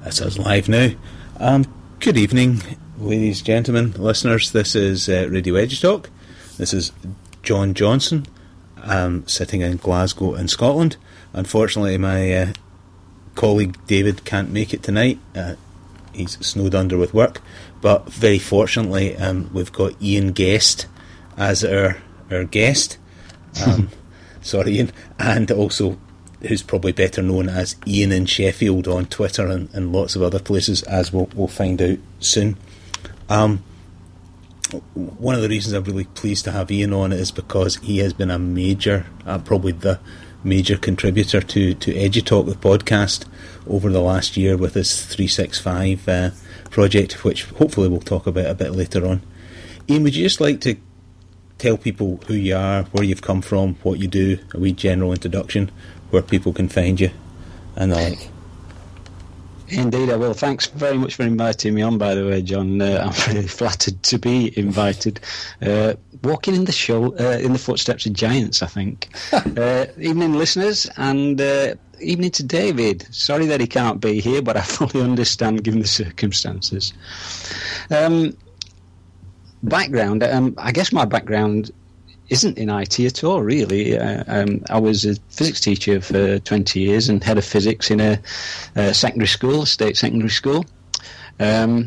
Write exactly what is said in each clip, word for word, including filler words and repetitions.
That's us live now. Um, good evening, ladies, gentlemen, listeners. This is uh, Radio EduTalk. This is John Johnson, um, sitting in Glasgow in Scotland. Unfortunately, my uh, colleague David can't make it tonight. Uh, he's snowed under with work. But very fortunately, um, we've got Ian Guest as our, our guest. Um, sorry, Ian. And also, who's probably better known as Ian in Sheffield on Twitter and, and lots of other places, as we'll, we'll find out soon. Um, one of the reasons I'm really pleased to have Ian on is because he has been a major, uh, probably the major contributor to, to EduTalk, the podcast, over the last year with his three sixty-five uh, project, which hopefully we'll talk about a bit later on. Ian, would you just like to tell people who you are, where you've come from, what you do, a wee general introduction, where people can find you and the like? Indeed, I will. Thanks very much for inviting me on, by the way, John. Uh, I'm really flattered to be invited. Uh, walking in the show, uh, in the footsteps of giants, I think. uh, evening, listeners, and uh, evening to David. Sorry that he can't be here, but I fully understand given the circumstances. Um, background, um, I guess my background isn't in I T at all, really. Uh, um, I was a physics teacher for twenty years and head of physics in a, a secondary school, a state secondary school. Um,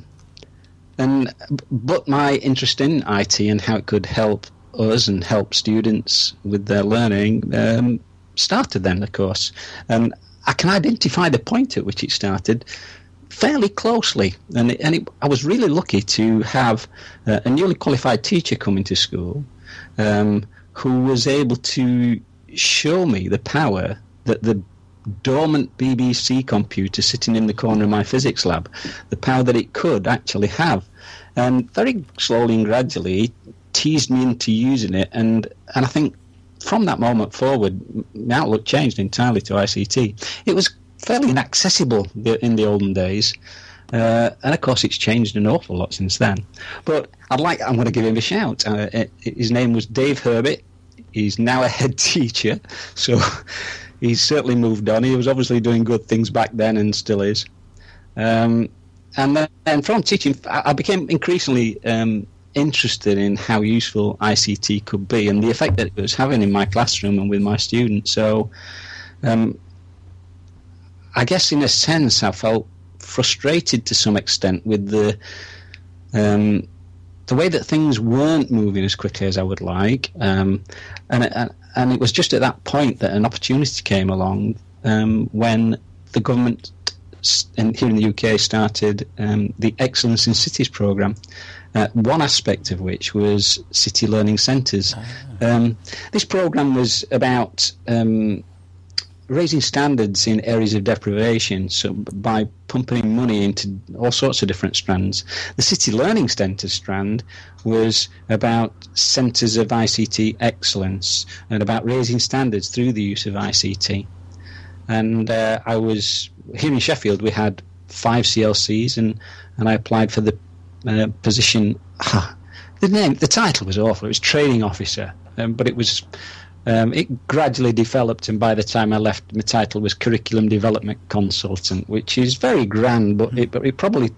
and but my interest in I T and how it could help us and help students with their learning um, started then, of course. And I can identify the point at which it started fairly closely. And, it, and it, I was really lucky to have uh, a newly qualified teacher come into school Um, who was able to show me the power that the dormant B B C computer sitting in the corner of my physics lab, the power that it could actually have. And very slowly and gradually teased me into using it, and, and I think from that moment forward, my outlook changed entirely to I C T. It was fairly inaccessible in the olden days, Uh, and of course, it's changed an awful lot since then. But I'd like, I'm going to give him a shout. Uh, it, his name was Dave Herbert. He's now a head teacher, so he's certainly moved on. He was obviously doing good things back then and still is. Um, and then and from teaching, I became increasingly um, interested in how useful I C T could be and the effect that it was having in my classroom and with my students. So um, I guess in a sense I felt frustrated to some extent with the um, the way that things weren't moving as quickly as I would like, um, and, and and it was just at that point that an opportunity came along um, when the government in, here in the U K started um, the Excellence in Cities programme. Uh, one aspect of which was city learning centres. Ah. Um, this programme was about um, raising standards in areas of deprivation, so by pumping money into all sorts of different strands. The City Learning Centre strand was about centres of I C T excellence and about raising standards through the use of I C T. And uh, I was, here in Sheffield, we had five C L Cs, and, and I applied for the uh, position, ah, the name, the title was awful, it was training officer, um, but it was... Um, it gradually developed, and by the time I left, my title was Curriculum Development Consultant, which is very grand, but it, but it probably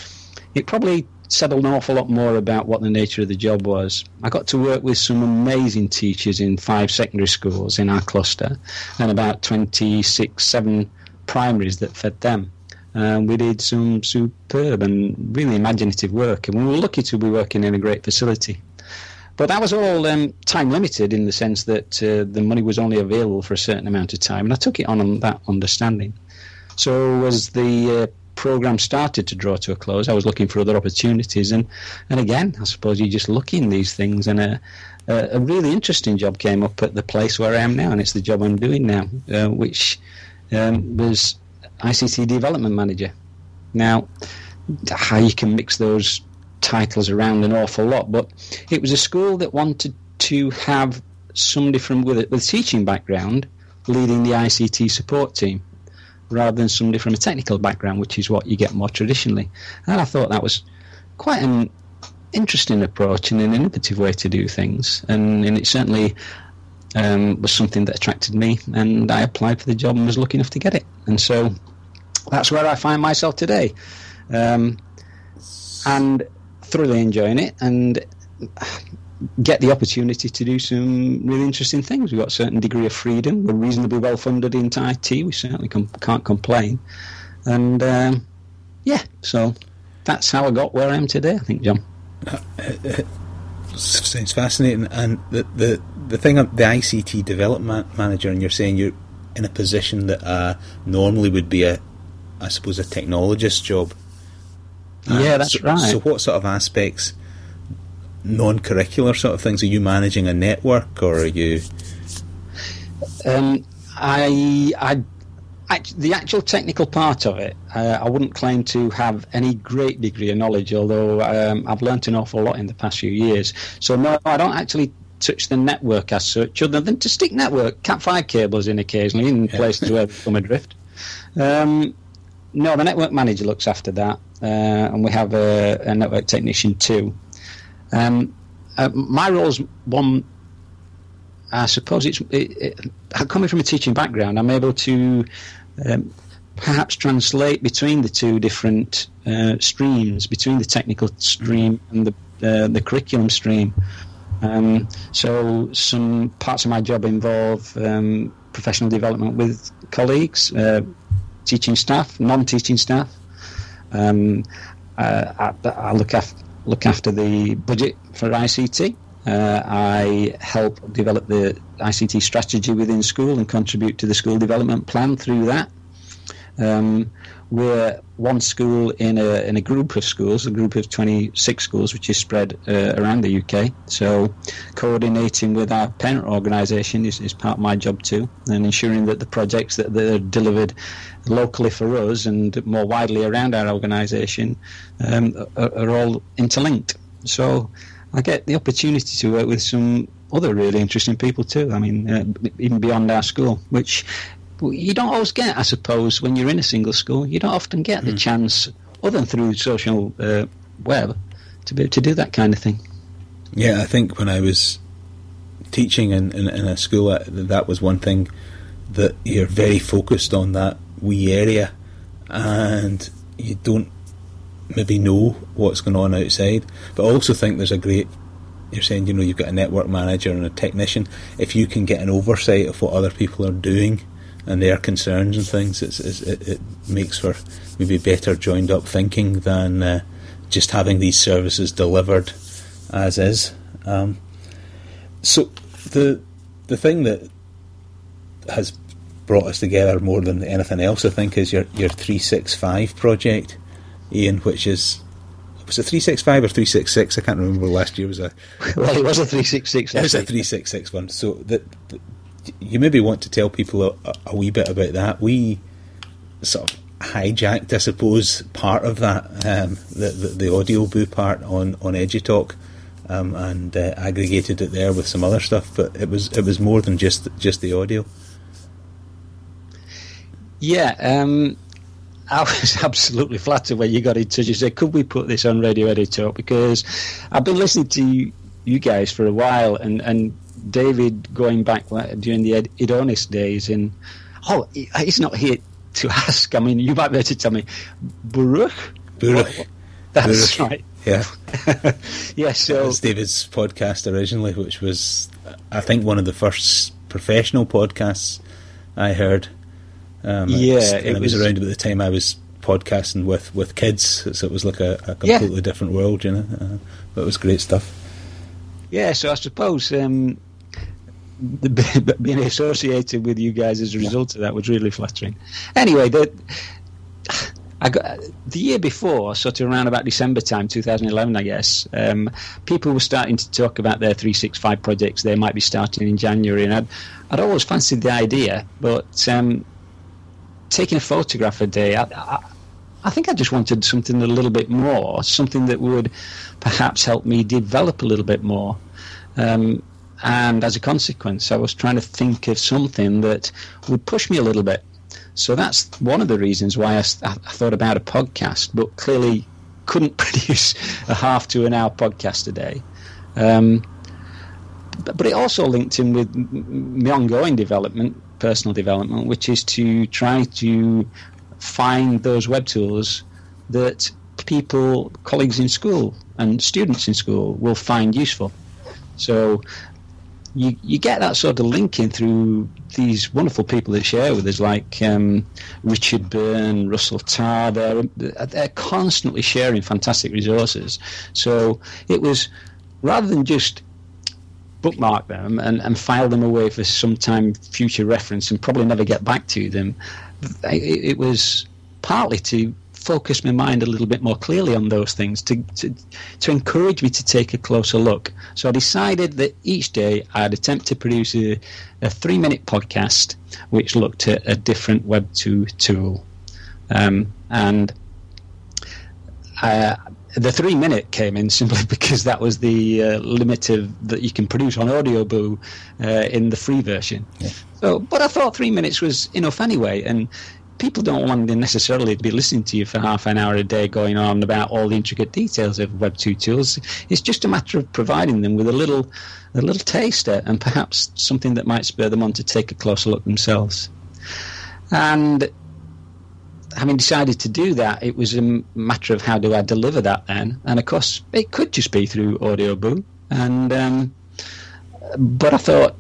it probably said an awful lot more about what the nature of the job was. I got to work with some amazing teachers in five secondary schools in our cluster, and about twenty-six, seven primaries that fed them. Um, we did some superb and really imaginative work, and we were lucky to be working in a great facility. But that was all um, time limited in the sense that uh, the money was only available for a certain amount of time, and I took it on on that understanding. So as the uh, programme started to draw to a close, I was looking for other opportunities, and, and again, I suppose you just look in these things, and a, a, a really interesting job came up at the place where I am now, and it's the job I'm doing now, uh, which um, was I C T Development Manager. Now, how you can mix those titles around an awful lot, but it was a school that wanted to have somebody from with a, with a teaching background leading the I C T support team, rather than somebody from a technical background, which is what you get more traditionally. And I thought that was quite an interesting approach and an innovative way to do things, and, and it certainly um, was something that attracted me, and I applied for the job and was lucky enough to get it. And so that's where I find myself today, um, and thoroughly enjoying it, and get the opportunity to do some really interesting things. We've got a certain degree of freedom. We're reasonably well funded into I T. We certainly com- can't complain. And um, yeah, so that's how I got where I am today, I think, John. Uh, it, it sounds fascinating. And the, the, the thing, the I C T development manager, and you're saying you're in a position that uh, normally would be a, I suppose, a technologist job. Yeah, that's so, right. So what sort of aspects, non-curricular sort of things, are you managing a network, or are you... Um, I, I, I, the actual technical part of it, uh, I wouldn't claim to have any great degree of knowledge, although um, I've learnt an awful lot in the past few years. So no, I don't actually touch the network as such, other than to stick network, Cat five cables in occasionally in places where they come adrift. Um, no, the network manager looks after that, uh, and we have a, a network technician too. Um, uh, my role's one, I suppose it's, it, it, coming from a teaching background, I'm able to um, perhaps translate between the two different uh, streams, between the technical stream and the, uh, the curriculum stream. Um, so some parts of my job involve um, professional development with colleagues, uh, teaching staff, non-teaching staff. Um, uh, I, I look after look after the budget for I C T. Uh, I help develop the I C T strategy within school and contribute to the school development plan through that. Um, we're one school in a in a group of schools, a group of twenty-six schools, which is spread uh, around the U K. So coordinating with our parent organisation is, is part of my job too, and ensuring that the projects that are delivered locally for us and more widely around our organisation um, are, are all interlinked. So I get the opportunity to work with some other really interesting people too. I mean, uh, even beyond our school, which you don't always get, I suppose, when you're in a single school. You don't often get the mm. chance, other than through social uh, web, to be able to do that kind of thing. Yeah, I think when I was teaching in, in, in a school, that was one thing, that you're very focused on that wee area, and you don't maybe know what's going on outside. But I also think there's a great, you're saying, you know, you've got a network manager and a technician. If you can get an oversight of what other people are doing and their concerns and things, it's, it's, it, it makes for maybe better joined up thinking than uh, just having these services delivered as is. Um, so the the thing that has brought us together more than anything else, I think, is your, your three sixty-five project, Ian, which is, was it three sixty-five or three sixty-six? I can't remember. Last year was a... Well, it was a three sixty-six. It was a three sixty-six one. So that, you maybe want to tell people a, a wee bit about that. We sort of hijacked, I suppose, part of that, um, the, the, the audio boo part on, on EduTalk, um, and uh, aggregated it there with some other stuff, but it was it was more than just just the audio. Yeah, um, I was absolutely flattered when you got in touch and said, could we put this on Radio EduTalk? Because I've been listening to you, you guys for a while, and, and David going back during the Ed, Edonis days, and oh, he's not here to ask. I mean, you might be able to tell me, Baruch? Baruch. That's Baruch. right. Yeah. Yeah, so... That was David's podcast originally, which was, I think, one of the first professional podcasts I heard. Um, yeah, it was, it, it was, was around about the time I was podcasting with, with kids, so it was like a, a completely yeah. different world, you know. Uh, but it was great stuff. Yeah, so I suppose um, the, being associated with you guys as a result of that was really flattering. Anyway, the I got the year before, sort of around about December time, two thousand eleven, I guess. Um, people were starting to talk about their three sixty-five projects they might be starting in January, and I'd, I'd always fancied the idea, but um, taking a photograph a day, I, I, I think I just wanted something a little bit more, something that would perhaps help me develop a little bit more. Um, and as a consequence, I was trying to think of something that would push me a little bit. So that's one of the reasons why I, I thought about a podcast, but clearly couldn't produce a half to an hour podcast a day. Um, but, but it also linked in with my ongoing development, personal development, which is to try to find those web tools that people, colleagues in school and students in school will find useful. So you you get that sort of linking through these wonderful people that share with us, like um, Richard Byrne, Russell Tarr. They're, they're constantly sharing fantastic resources. So it was, rather than just bookmark them and, and file them away for some time future reference and probably never get back to them, it, it was partly to focus my mind a little bit more clearly on those things, to, to to encourage me to take a closer look. So I decided that each day I'd attempt to produce a, a three-minute podcast which looked at a different Web two tool. Um, and I, the three-minute came in simply because that was the uh, limit of, that you can produce on Audioboo uh, in the free version. Yeah. So, but I thought three minutes was enough anyway, and people don't want to necessarily be listening to you for half an hour a day going on about all the intricate details of Web two tools. It's just a matter of providing them with a little a little taster and perhaps something that might spur them on to take a closer look themselves. And having decided to do that, it was a matter of how do I deliver that then? And of course, it could just be through Audioboo. And um, but I thought,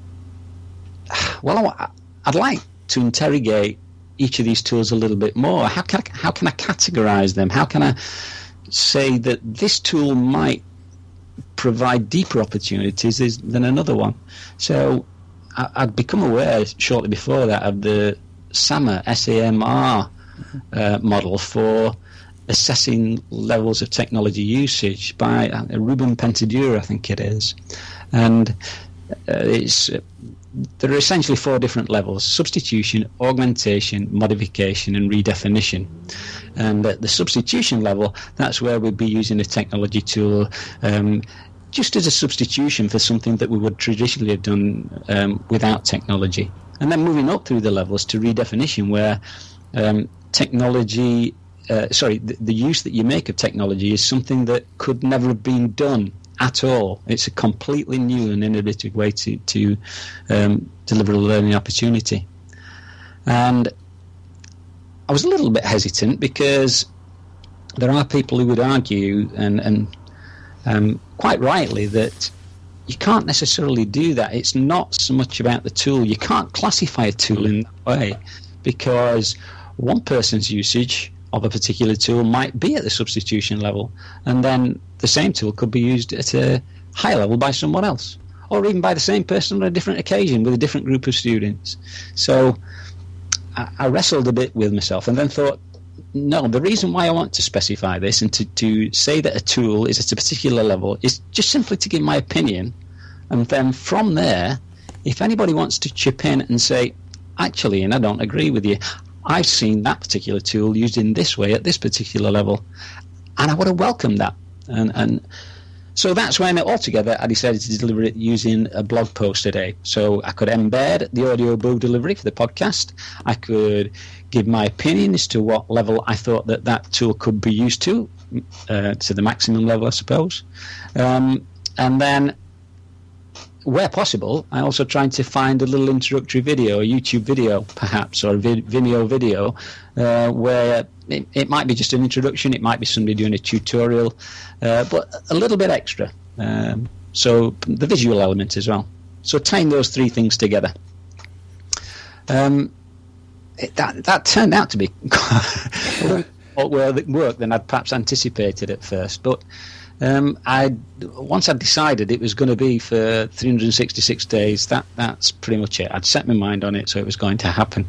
well, I'd like to interrogate each of these tools a little bit more. How can I, how can I categorize them? How can I say that this tool might provide deeper opportunities than another one? So I, I'd become aware shortly before that of the SAMR, S A M R uh, model for assessing levels of technology usage by uh, Ruben Pentadura, I think it is. And uh, it's uh, there are essentially four different levels: substitution, augmentation, modification, and redefinition. And at the substitution level, that's where we'd be using a technology tool um, just as a substitution for something that we would traditionally have done um, without technology. And then moving up through the levels to redefinition, where um, technology, uh, sorry, the, the use that you make of technology is something that could never have been done at all. It's a completely new and innovative way to, to um, deliver a learning opportunity. And I was a little bit hesitant because there are people who would argue, and, and um, quite rightly, that you can't necessarily do that. It's not so much about the tool. You can't classify a tool in that way, because one person's usage of a particular tool might be at the substitution level, and then the same tool could be used at a higher level by someone else, or even by the same person on a different occasion with a different group of students. So I, I wrestled a bit with myself and then thought, no, the reason why I want to specify this and to, to say that a tool is at a particular level is just simply to give my opinion, and then from there, if anybody wants to chip in and say, actually, and I don't agree with you, I've seen that particular tool used in this way at this particular level, and I would have welcomed that. And, and so that's when altogether I decided to deliver it using a blog post today. So I could embed the Audioboo delivery for the podcast. I could give my opinion as to what level I thought that that tool could be used to, uh, to the maximum level, I suppose. Um, and then, where possible, I also tried to find a little introductory video, a YouTube video perhaps, or a vi- Vimeo video, uh, where it, it might be just an introduction, it might be somebody doing a tutorial, uh, but a little bit extra. Um, so the visual element as well. So tying those three things together. Um, it, that, that turned out to be a little more work than I'd perhaps anticipated at first, but Um, I once I'd decided it was going to be for three hundred sixty-six days, that that's pretty much it. I'd set my mind on it, so it was going to happen.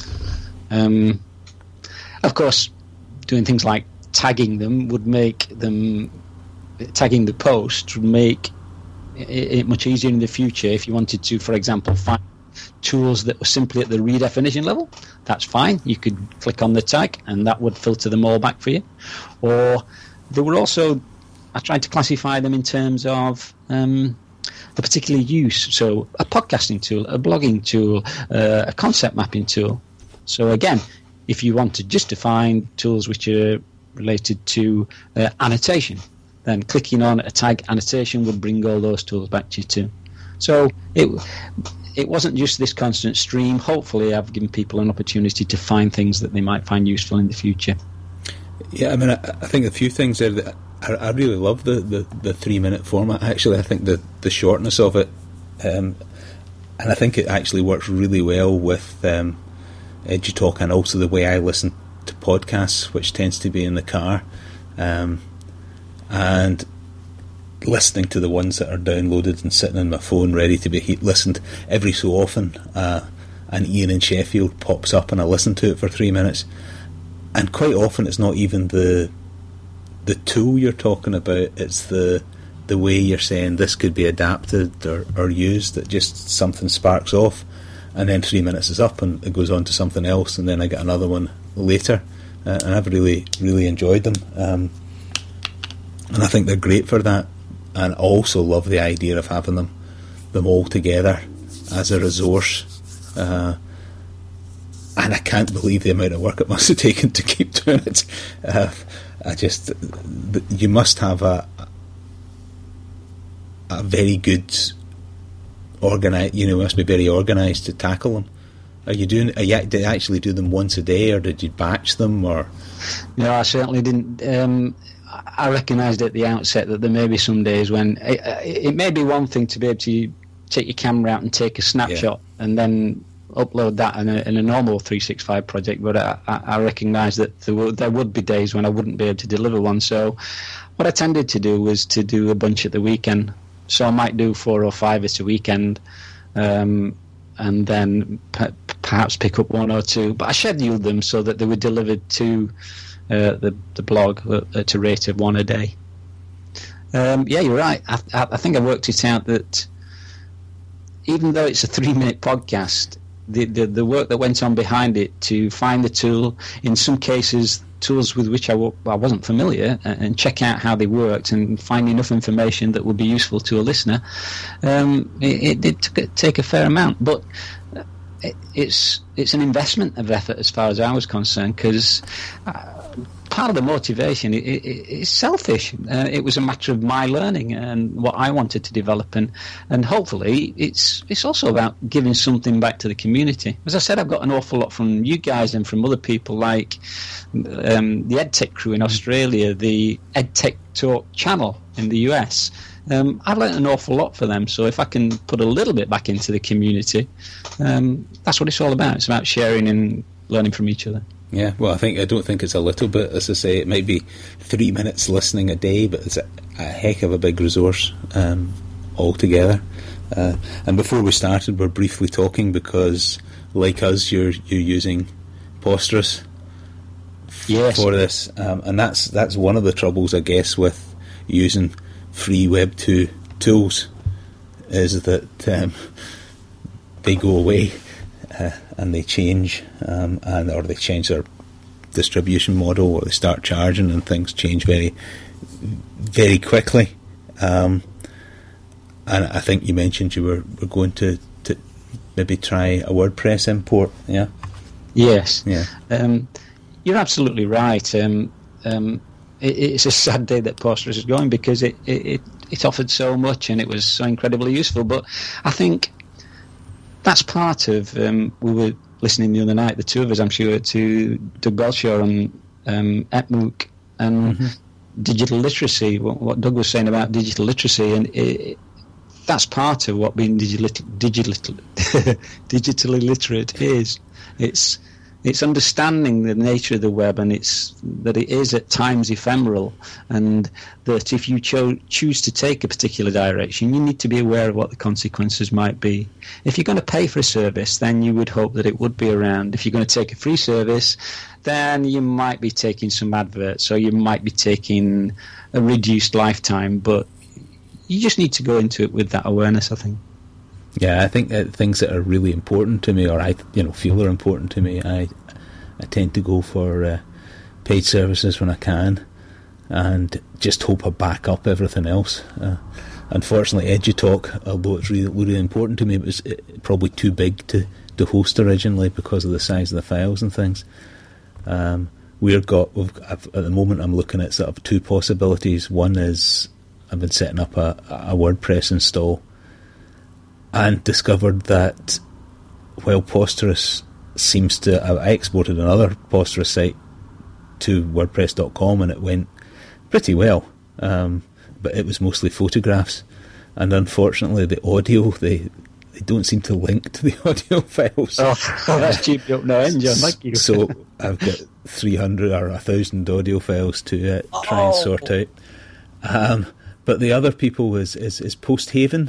Um, of course, doing things like tagging them would make them, tagging the post would make it, it much easier in the future. If you wanted to, for example, find tools that were simply at the redefinition level, that's fine. You could click on the tag, and that would filter them all back for you. Or there were also, I tried to classify them in terms of um, a particular use. So a podcasting tool, a blogging tool, uh, a concept mapping tool. So again, if you wanted just to find tools which are related to uh, annotation, then clicking on a tag annotation would bring all those tools back to you too. So it, it wasn't just this constant stream. Hopefully, I've given people an opportunity to find things that they might find useful in the future. Yeah, I mean, I, I think a few things there that I, I really love the, the, the three minute format. Actually, I think the, the shortness of it, um, and I think it actually works really well with um, EduTalk, and also the way I listen to podcasts, which tends to be in the car, um, and listening to the ones that are downloaded and sitting on my phone ready to be he- listened every so often. Uh, and Ian in Sheffield pops up and I listen to it for three minutes. And quite often it's not even the the tool you're talking about, it's the the way you're saying this could be adapted or, or used, that just something sparks off, and then three minutes is up and it goes on to something else, and then I get another one later. Uh, and I've really, really enjoyed them. Um, and I think they're great for that. And I also love the idea of having them them all together as a resource. Uh, and I can't believe the amount of work it must have taken to keep doing it. Uh, I just, you must have a a very good organised, you know, must be very organised to tackle them. Are you doing? Are you, did you actually do them once a day, or did you batch them? Or no, I certainly didn't. Um, I recognised at the outset that there may be some days when it, it may be one thing to be able to take your camera out and take a snapshot yeah. and then upload that in a, in a normal three sixty-five project, but I, I recognised that there, were, there would be days when I wouldn't be able to deliver one. So what I tended to do was to do a bunch at the weekend. So I might do four or five at a weekend, um, and then p- perhaps pick up one or two. But I scheduled them so that they were delivered to Uh, the the blog at a rate of one a day. Um, yeah, you're right. I, I think I worked it out that even though it's a three-minute podcast, the, the the work that went on behind it to find the tool, in some cases tools with which I, w- I wasn't familiar, and check out how they worked and find enough information that would be useful to a listener, um, it, it did t- take a fair amount. But it, it's it's an investment of effort as far as I was concerned, because Uh, part of the motivation is it, it, it's selfish. Uh, it was a matter of my learning and what I wanted to develop, and, and hopefully it's it's also about giving something back to the community. As I said, I've got an awful lot from you guys and from other people like um, the EdTech crew in Australia, the EdTech Talk channel in the U S. Um, I've learned an awful lot for them, so if I can put a little bit back into the community, um, that's what it's all about. It's about sharing and learning from each other. Yeah, well, I think I don't think it's a little bit. As I say, it might be three minutes listening a day, but it's a, a heck of a big resource um, altogether. Uh, and before we started, we're briefly talking because, like us, you're you're using Posterous f- yes. for this, um, and that's that's one of the troubles, I guess, with using free Web two tools, is that um, they go away. Uh, and they change, um, and or they change their distribution model, or they start charging, and things change very, very quickly. Um, and I think you mentioned you were, were going to, to maybe try a WordPress import, yeah? Yes. Yeah. Um, you're absolutely right. Um, um, it, it's a sad day that Posterous is going, because it, it, it offered so much and it was so incredibly useful. But I think that's part of, um, we were listening the other night, the two of us, I'm sure, to Doug Belshaw on um, ETMOOC and mm-hmm. digital literacy, what, what Doug was saying about digital literacy, and it, that's part of what being digital, digital, digitally literate is. It's it's understanding the nature of the web, and it's that it is at times ephemeral, and that if you cho- choose to take a particular direction, you need to be aware of what the consequences might be. If you're going to pay for a service, then you would hope that it would be around. If you're going to take a free service, then you might be taking some adverts, or you might be taking a reduced lifetime, but you just need to go into it with that awareness, I think. Yeah, I think that things that are really important to me, or I, you know, feel are important to me, I, I tend to go for uh, paid services when I can, and just hope I back up everything else. Uh, unfortunately, EduTalk, although it's really, really important to me, it was probably too big to, to host originally because of the size of the files and things. Um, we've got, we've, I've, at the moment, I'm looking at sort of two possibilities. One is I've been setting up a, a WordPress install. and discovered that while Posterous seems to... I exported another Posterous site to WordPress dot com and it went pretty well, um, but it was mostly photographs, and unfortunately the audio, they they don't seem to link to the audio files. Oh, oh that's cheap up no end, John. Thank you. So I've got three hundred or one thousand audio files to uh, try oh. and sort out. Um, but the other people is, is, is Posthaven.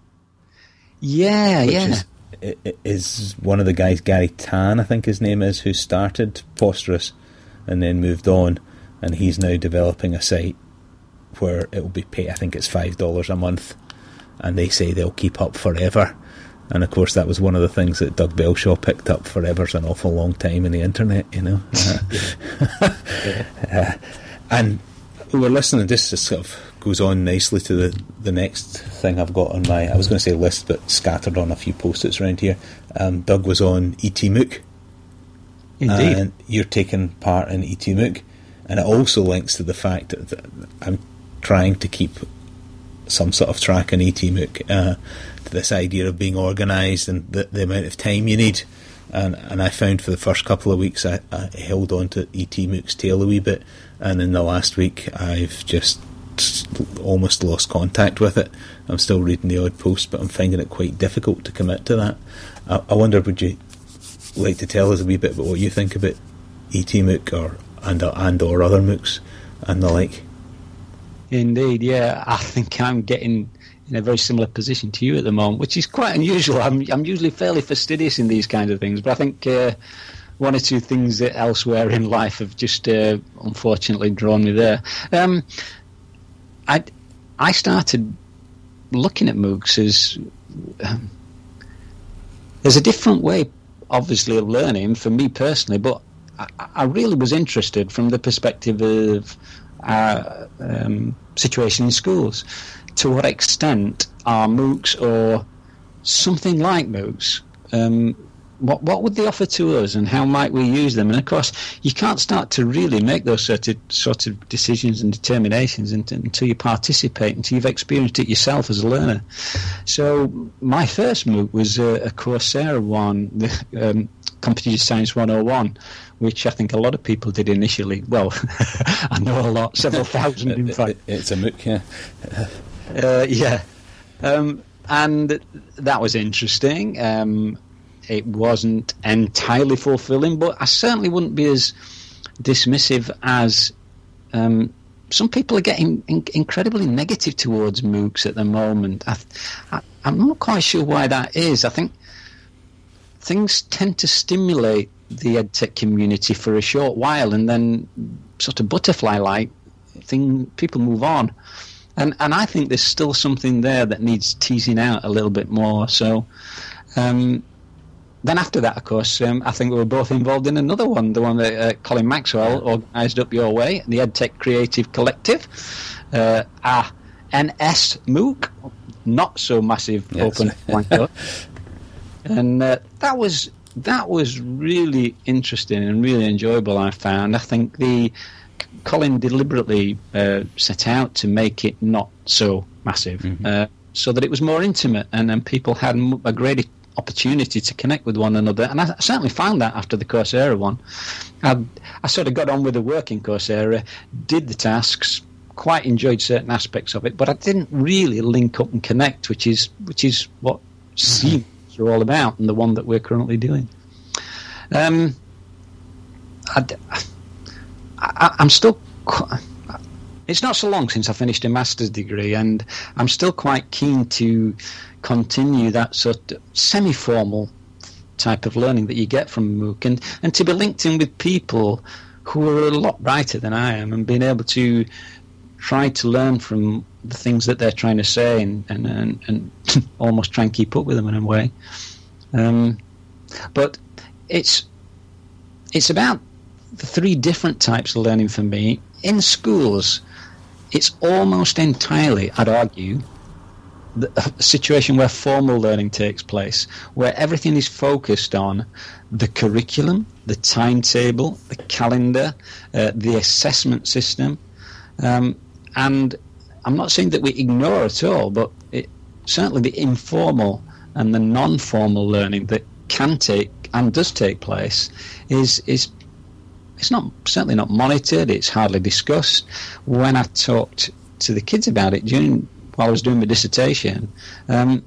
Yeah, which yeah. Is, it is one of the guys, Gary Tan, I think his name is, who started Posterous and then moved on, and he's now developing a site where it will be paid, I think it's five dollars a month, and they say they'll keep up forever. And of course that was one of the things that Doug Belshaw picked up. Forever's an awful long time in the internet, you know. Uh, uh, and we're listening, this is sort of goes on nicely to the, the next thing I've got on my, I was going to say list, but scattered on a few post-its around here. Um, Doug was on E T MOOC. Indeed. And you're taking part in E T MOOC. And it also links to the fact that, that I'm trying to keep some sort of track on E T MOOC, uh, to this idea of being organised and the, the amount of time you need. And and I found for the first couple of weeks I, I held on to E T MOOC's tail a wee bit, and in the last week I've just almost lost contact with it. I'm still reading the odd post, but I'm finding it quite difficult to commit to that. I, I wonder, would you like to tell us a wee bit about what you think about E T MOOC or and, and or other MOOCs and the like? Indeed, yeah. I think I'm getting in a very similar position to you at the moment, which is quite unusual. I'm I'm usually fairly fastidious in these kinds of things, but I think uh, one or two things that elsewhere in life have just uh, unfortunately drawn me there. Um, I I started looking at MOOCs as um, there's a different way, obviously, of learning for me personally, but I, I really was interested from the perspective of our um, situation in schools. To what extent are MOOCs or something like MOOCs, um, what what would they offer to us, and how might we use them? And of course, you can't start to really make those sort of sort of decisions and determinations until, until you participate, until you've experienced it yourself as a learner. So my first MOOC was a, a Coursera one, the um, Computer Science one oh one, which I think a lot of people did initially. Well, I know a lot, several thousand in fact. It's a MOOC, yeah. Uh, yeah, um, and that was interesting. Um, it wasn't entirely fulfilling, but I certainly wouldn't be as dismissive as um, some people are getting in- incredibly negative towards MOOCs at the moment. I, I, I'm not quite sure why that is. I think things tend to stimulate the EdTech community for a short while, and then sort of butterfly-like thing, people move on. And and I think there's still something there that needs teasing out a little bit more. So um, then after that, of course, um, I think we were both involved in another one, the one that uh, Colin Maxwell organised up your way, the EdTech Creative Collective, uh, a N S MOOC, not so massive yes. open blanket. And uh, that was that was really interesting and really enjoyable, I found. I think the Colin deliberately uh, set out to make it not so massive, mm-hmm. uh, so that it was more intimate, and, and people had a greater opportunity to connect with one another. And I certainly found that after the Coursera one. I, I sort of got on with the work in Coursera, did the tasks, quite enjoyed certain aspects of it, but I didn't really link up and connect, which is which is what Seams are all about, and the one that we're currently doing. Um, I, I, I'm still. It's not so long since I finished a master's degree, and I'm still quite keen to continue that sort of semi-formal type of learning that you get from MOOC, and, and to be linked in with people who are a lot brighter than I am, and being able to try to learn from the things that they're trying to say, and, and, and, and almost try and keep up with them in a way. Um, but it's it's about the three different types of learning for me. In schools, it's almost entirely, I'd argue, the, a situation where formal learning takes place, where everything is focused on the curriculum, the timetable, the calendar, uh, the assessment system. Um, and I'm not saying that we ignore at all, but it, certainly the informal and the non-formal learning that can take and does take place is is it's not certainly not monitored. It's hardly discussed. When I talked to the kids about it during while I was doing my dissertation, um,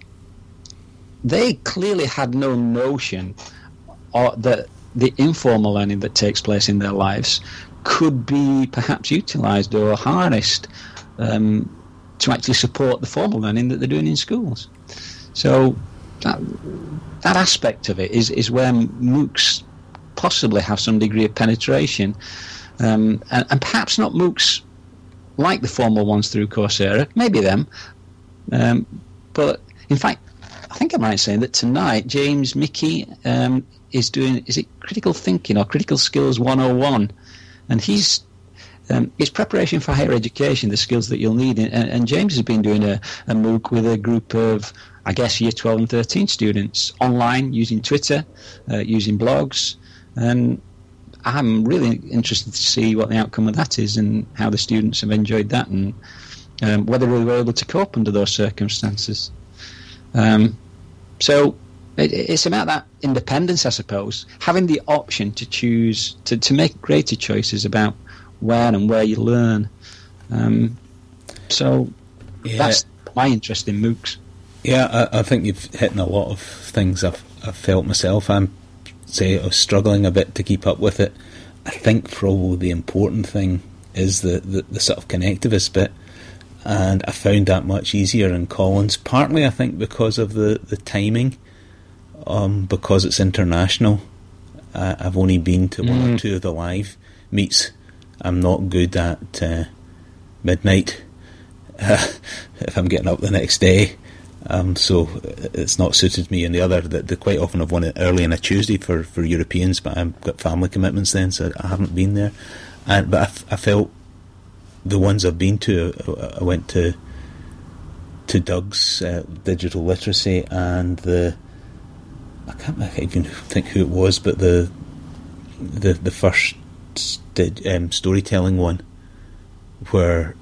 they clearly had no notion or that the informal learning that takes place in their lives could be perhaps utilised or harnessed um, to actually support the formal learning that they're doing in schools. So that, that aspect of it is, is where MOOCs possibly have some degree of penetration, um, and, and perhaps not MOOCs like the formal ones through Coursera, maybe them, um, but in fact, I think I'm right in saying that tonight James Mickey um, is doing, is it Critical Thinking or Critical Skills one oh one, and he's um, it's preparation for higher education, the skills that you'll need, and, and James has been doing a, a MOOC with a group of, I guess, year twelve and thirteen students online using Twitter, uh, using blogs, and I'm really interested to see what the outcome of that is and how the students have enjoyed that, and um, whether they were able to cope under those circumstances. Um, so it, it's about that independence, I suppose, having the option to choose, to, to make greater choices about when and where you learn. Um, so yeah. That's my interest in MOOCs. Yeah, I, I think you've hit on a lot of things I've, I've felt myself. I'm say I was struggling a bit to keep up with it. I think probably the important thing is the, the, the sort of connectivist bit, and I found that much easier in Collins, partly I think because of the, the timing, um, because it's international. uh, I've only been to one mm. or two of the live meets. I'm not good at uh, midnight uh, if I'm getting up the next day. Um, so it's not suited me. And the other, they quite often have one early on a Tuesday for, for Europeans, but I've got family commitments then, so I haven't been there. And but I, f- I felt the ones I've been to, I went to to Doug's uh, digital literacy, and the I can't, I can't even think who it was, but the the the first st- um, storytelling one, where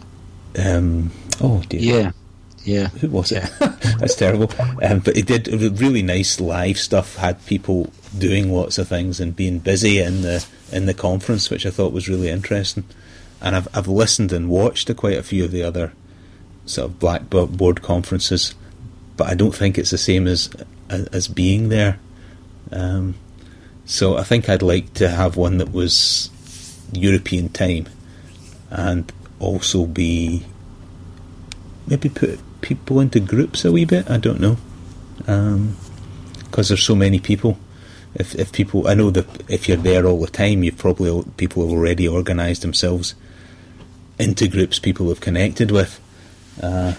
um, oh dear, yeah. Yeah, who was it? That's terrible. Um, but he did really nice live stuff. Had people doing lots of things and being busy in the in the conference, which I thought was really interesting. And I've I've listened and watched to quite a few of the other sort of Blackboard conferences, but I don't think it's the same as as, as being there. Um, so I think I'd like to have one that was European time, and also be maybe put people into groups a wee bit. I don't know, because um, there's so many people. If if people, I know that if you're there all the time, you've probably people have already organised themselves into groups people have connected with. Uh,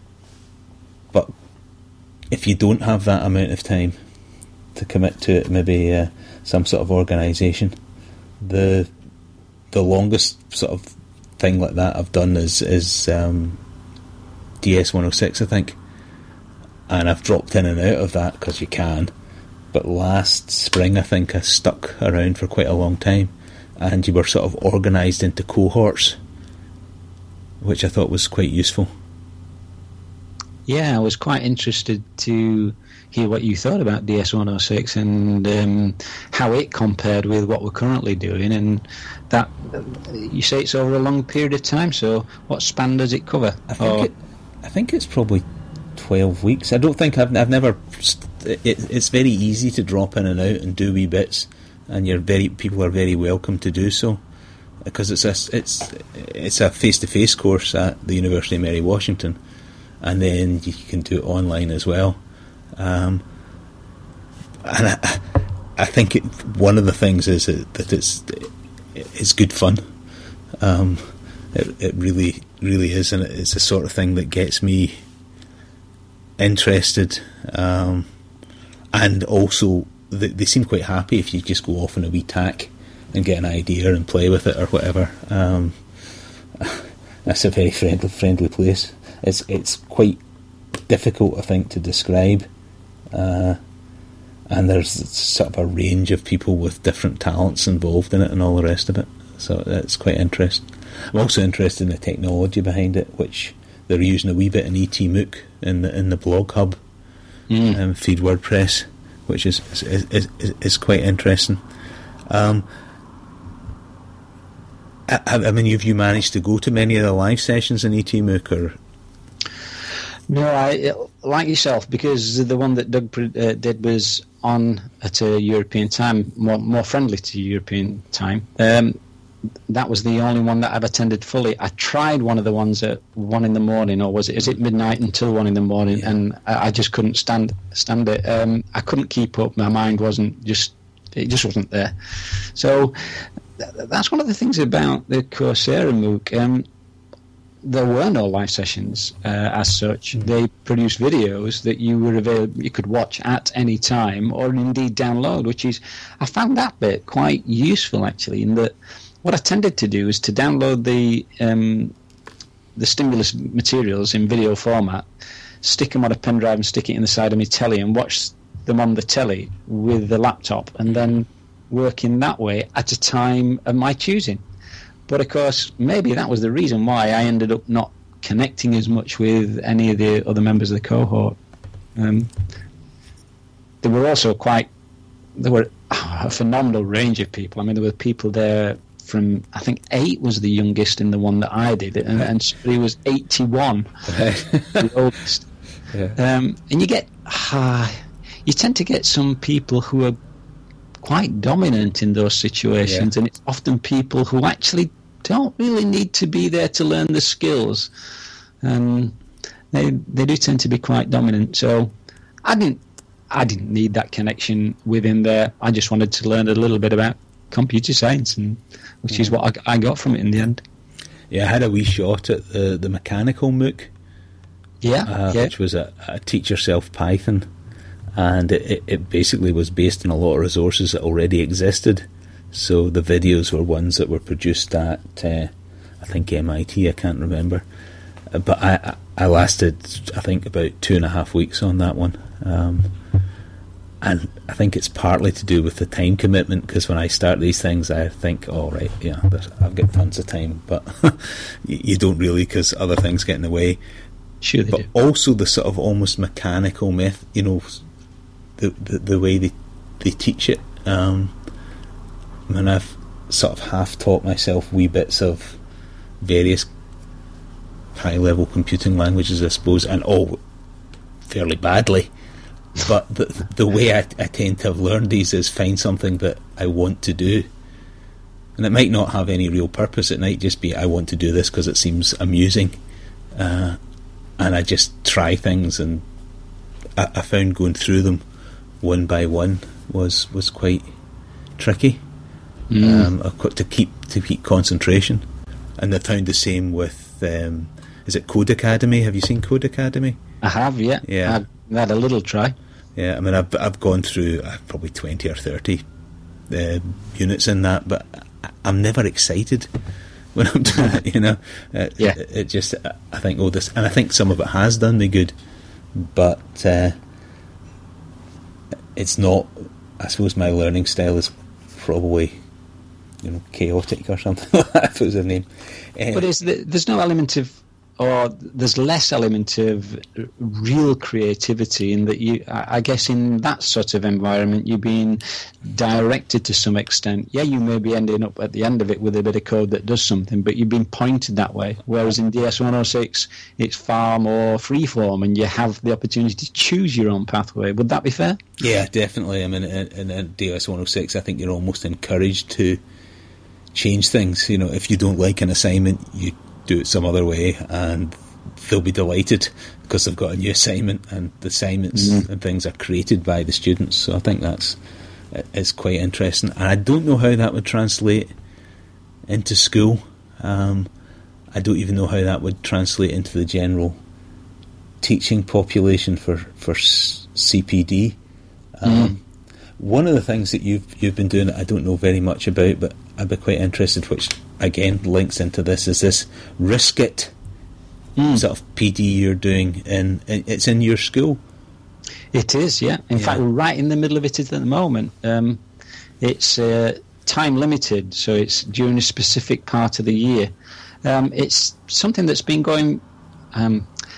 but if you don't have that amount of time to commit to it, maybe uh, some sort of organisation. The the longest sort of thing like that I've done is is. Um, D S one oh six, I think, and I've dropped in and out of that because you can, but last spring I think I stuck around for quite a long time, and you were sort of organised into cohorts, which I thought was quite useful. Yeah, I was quite interested to hear what you thought about D S one oh six and um, how it compared with what we're currently doing, and that you say it's over a long period of time, so what span does it cover? I think or, it I think it's probably twelve weeks. I don't think I've I've never. It, it's very easy to drop in and out and do wee bits, and you're very people are very welcome to do so, because it's a it's it's a face to face course at the University of Mary Washington, and then you can do it online as well. Um, and I, I think it, one of the things is that it's it's good fun. Um, it it really. really is, and it's the sort of thing that gets me interested, um, and also they, they seem quite happy if you just go off on a wee tack and get an idea and play with it or whatever. Um, that's a very friendly friendly place. It's it's quite difficult, I think, to describe, uh, and there's sort of a range of people with different talents involved in it and all the rest of it, so it's quite interesting. I'm also interested in the technology behind it, which they're using a wee bit in E T MOOC in the in the blog hub, mm. um, feed WordPress, which is is, is, is quite interesting. Um, I, I mean, have you managed to go to many of the live sessions in ETMOOC, or? No, I like yourself, because the one that Doug uh, did was on at a European time, more, more friendly to European time. Um, that was the only one that I've attended fully. I tried one of the ones at one in the morning, or was it? Is it midnight until one in the morning? Yeah. And I, I just couldn't stand stand it. Um, I couldn't keep up. My mind wasn't just it just wasn't there. So th- that's one of the things about the Coursera MOOC. Um, there were no live sessions uh, as such. Mm. They produced videos that you were available, you could watch at any time, or indeed download. Which is, I found that bit quite useful actually. In that, what I tended to do is to download the um, the stimulus materials in video format, stick them on a pen drive, and stick it in the side of my telly, and watch them on the telly with the laptop, and then work in that way at a time of my choosing. But of course, maybe that was the reason why I ended up not connecting as much with any of the other members of the cohort. Um, there were also quite, there were a phenomenal range of people. I mean, there were people there from, I think eight was the youngest in the one that I did, and, and somebody was eighty-one, the oldest. Yeah. Um, and you get, uh, you tend to get some people who are quite dominant in those situations, yeah. And it's often people who actually don't really need to be there to learn the skills. Um, they they do tend to be quite dominant. So I didn't I didn't need that connection within there. I just wanted to learn a little bit about computer science, and which yeah. is what I, I got from it in the end. Yeah, I had a wee shot at the the mechanical MOOC. Yeah, uh, yeah. which was a, a teach yourself Python. And it, it basically was based on a lot of resources that already existed. So the videos were ones that were produced at, uh, I think, M I T, I can't remember. Uh, but I, I lasted, I think, about two and a half weeks on that one. Um, and I think it's partly to do with the time commitment, because when I start these things, I think, oh, right, yeah, I've got tons of time. But you don't really, because other things get in the way. Sure they but do. Also the sort of almost mechanical method, you know, The, the the way they they teach it. Um, I mean, I've sort of half taught myself wee bits of various high level computing languages, I suppose, and all fairly badly. But the the way I, I tend to have learned these is find something that I want to do, and it might not have any real purpose. It might just be I want to do this because it seems amusing, uh, and I just try things, and I, I found going through them one by one was was quite tricky. Mm. Um, to keep to keep concentration, and I found the same with um, is it Code Academy? Have you seen Code Academy? I have, yeah. Yeah, I've had a little try. Yeah, I mean, I've I've gone through uh, probably twenty or thirty uh, units in that, but I, I'm never excited when I'm doing it. You know, it, yeah. It, it just I think oh this, and I think some of it has done me good, but. Uh, It's not. I suppose my learning style is probably, you know, chaotic or something like that. If it was a name, uh, but is the, there's no element of, or there's less element of real creativity in that you. I guess in that sort of environment, you're being directed to some extent. Yeah, you may be ending up at the end of it with a bit of code that does something, but you've been pointed that way. Whereas in D S one oh six, it's far more freeform, and you have the opportunity to choose your own pathway. Would that be fair? Yeah, definitely. I mean, in, in D S one oh six, I think you're almost encouraged to change things. You know, if you don't like an assignment, you do it some other way, and they'll be delighted because they've got a new assignment, and the assignments mm. and things are created by the students. So I think that's is quite interesting, and I don't know how that would translate into school. Um, I don't even know how that would translate into the general teaching population for for C P D. Um, mm. One of the things that you've you've been doing that I don't know very much about, but I'd be quite interested, which again links into this, is this Riskit mm. sort of P D you're doing, in, in it's in your school. It is, yeah. In yeah. fact, we're right in the middle of it at the moment. Um, it's uh, time limited, so it's during a specific part of the year. Um, it's something that's been going. Um,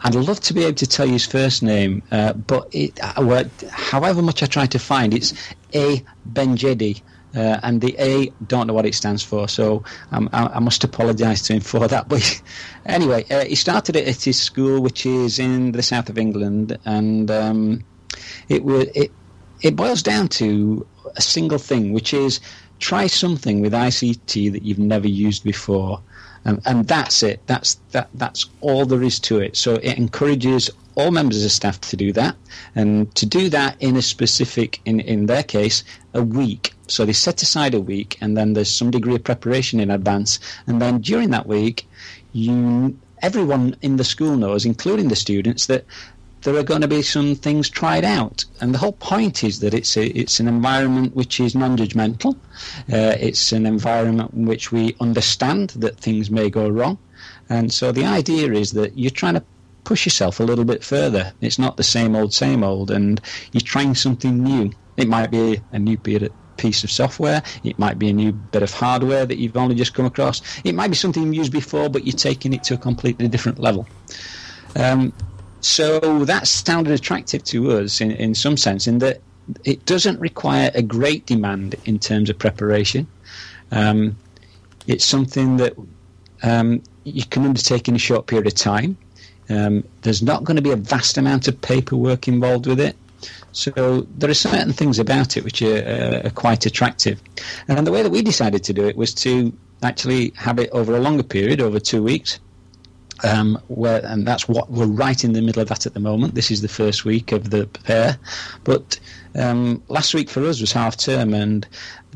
I'd love to be able to tell you his first name, uh, but it, uh, however much I try to find, it's A. Benjedi. Uh, and the A, don't know what it stands for, so um, I, I must apologise to him for that. But anyway, uh, he started it at his school, which is in the south of England, and um, it, it it boils down to a single thing, which is try something with I C T that you've never used before, um, and that's it. That's that. That's all there is to it. So it encourages all members of staff to do that, and to do that in a specific, in, in their case, a week. So they set aside a week, and then there's some degree of preparation in advance, and then during that week, you everyone in the school knows, including the students, that there are going to be some things tried out. And the whole point is that it's a, it's an environment which is non-judgmental. Uh, it's an environment in which we understand that things may go wrong. And so the idea is that you're trying to push yourself a little bit further. It's not the same old, same old, and you're trying something new. It might be a new piece of software. It might be a new bit of hardware that you've only just come across. It might be something you've used before, but you're taking it to a completely different level. Um, so that sounded attractive to us in, in some sense, in that it doesn't require a great demand in terms of preparation. Um, it's something that um, you can undertake in a short period of time. Um, there's not going to be a vast amount of paperwork involved with it. So there are certain things about it which are, uh, are quite attractive. And the way that we decided to do it was to actually have it over a longer period, over two weeks. Um, where, and that's what we're right in the middle of that at the moment. This is the first week of the pair. But um, last week for us was half term, and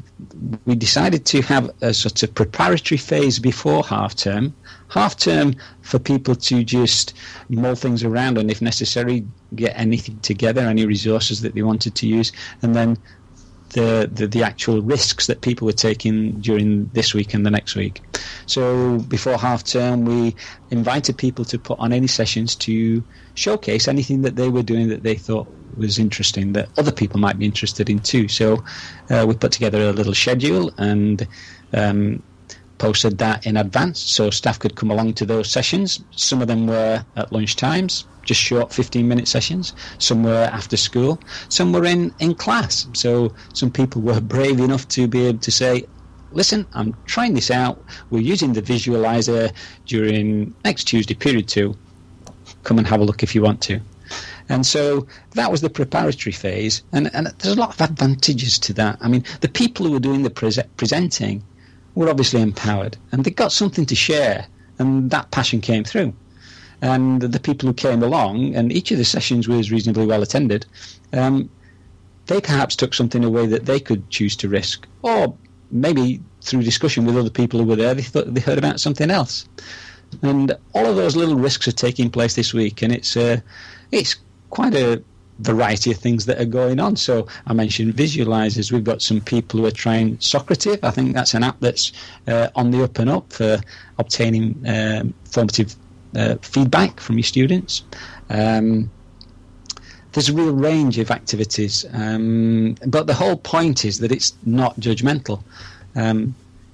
we decided to have a sort of preparatory phase before half term. Half term for people to just mull things around and, if necessary, get anything together, any resources that they wanted to use, and then the, the the actual risks that people were taking during this week and the next week. So before half term, we invited people to put on any sessions to showcase anything that they were doing that they thought was interesting, that other people might be interested in too. So uh, we put together a little schedule and um, posted that in advance so staff could come along to those sessions. Some of them were at lunch times, just short fifteen minute sessions. Some were after school. Some were in, in class. So some people were brave enough to be able to say, listen, I'm trying this out. We're using the visualizer during next Tuesday, period two. Come and have a look if you want to. And so that was the preparatory phase. And, and there's a lot of advantages to that. I mean, the people who were doing the pre- presenting were obviously empowered, and they got something to share, and that passion came through. And the people who came along, and each of the sessions was reasonably well attended, um, they perhaps took something away that they could choose to risk, or maybe through discussion with other people who were there, they thought they heard about something else. And all of those little risks are taking place this week, and it's uh, it's quite a variety of things that are going on. So I mentioned visualizers. We've got some people who are trying Socrative. I think that's an app that's uh, on the up and up for obtaining um, formative uh, feedback from your students. Um, there's a real range of activities, um, but the whole point is that it's not judgmental. Um,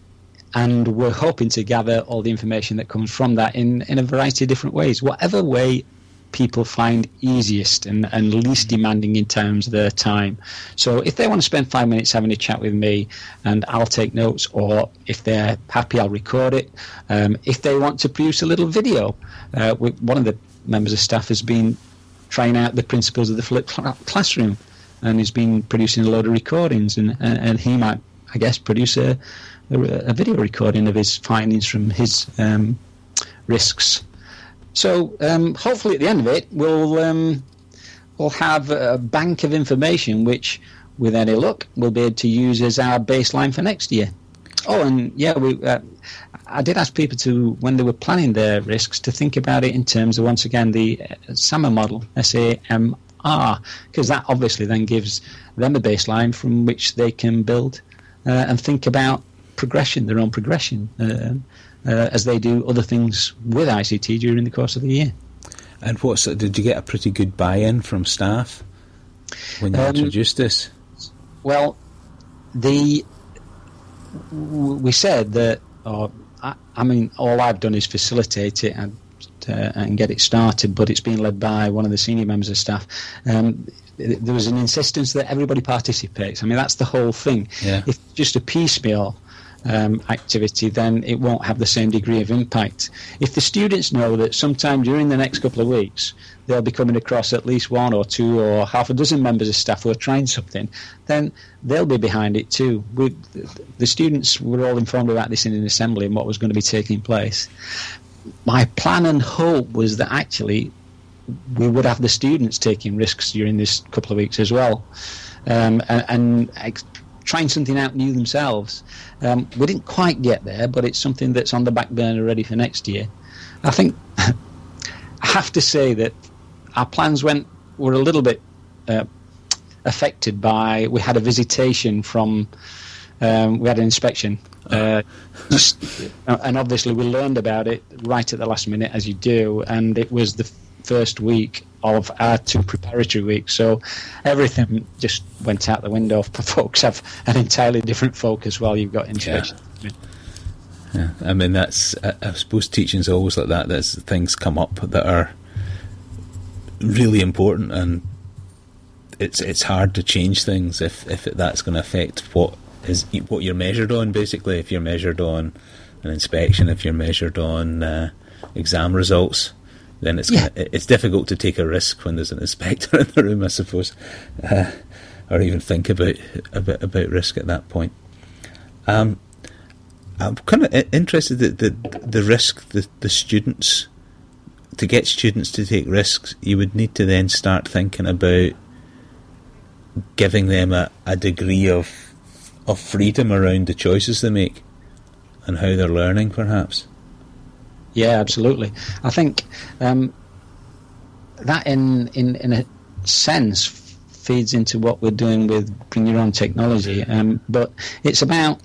and we're hoping to gather all the information that comes from that in, in a variety of different ways, whatever way people find easiest and, and least demanding in terms of their time. So if they want to spend five minutes having a chat with me, and I'll take notes, or if they're happy, I'll record it. Um, if they want to produce a little video, uh, we, one of the members of staff has been trying out the principles of the flipped cl- classroom and has been producing a load of recordings, and, and, and he might, I guess, produce a, a, a video recording of his findings from his um, risks. So um, hopefully at the end of it, we'll um, we'll have a bank of information which, with any luck, we'll be able to use as our baseline for next year. Oh, and yeah, we uh, I did ask people to, when they were planning their risks, to think about it in terms of, once again, the SAMR model, S A M R, because that obviously then gives them a baseline from which they can build uh, and think about progression, their own progression. Uh, Uh, as they do other things with I C T during the course of the year. And what sort, did you get a pretty good buy-in from staff when you um, introduced this? Well, the we said that, or I, I mean, all I've done is facilitate it, and uh, and get it started, but it's being led by one of the senior members of staff. Um, there was an insistence that everybody participates. I mean, that's the whole thing. Yeah. If it's just a piecemeal um, activity, then it won't have the same degree of impact. If the students know that sometime during the next couple of weeks they'll be coming across at least one or two or half a dozen members of staff who are trying something, then they'll be behind it too. We, the students were all informed about this in an assembly and what was going to be taking place. My plan and hope was that actually we would have the students taking risks during this couple of weeks as well, um, and, and ex- trying something out new themselves. Um, we didn't quite get there, but it's something that's on the back burner ready for next year. I think I have to say that our plans went were a little bit uh, affected by, we had a visitation from, um, we had an inspection. Uh, just, and obviously we learned about it right at the last minute, as you do, and it was the first week of our two preparatory weeks, so everything just went out the window. Folks have an entirely different focus while you've got inspection. Yeah. Yeah. I mean, that's, I, I suppose teaching's always like that. There's things come up that are really important, and it's it's hard to change things if, if it, that's going to affect what is what you're measured on, basically. If you're measured on an inspection, if you're measured on uh, exam results, then it's yeah. gonna, it's difficult to take a risk when there's an inspector in the room, I suppose, uh, or even think about about, about risk at that point. Um, I'm kind of interested that the the risk the the students, to get students to take risks, you would need to then start thinking about giving them a, a degree of of freedom around the choices they make and how they're learning, perhaps. Yeah, absolutely. I think um, that, in, in in a sense, feeds into what we're doing with Bring Your Own Technology. Um, but it's about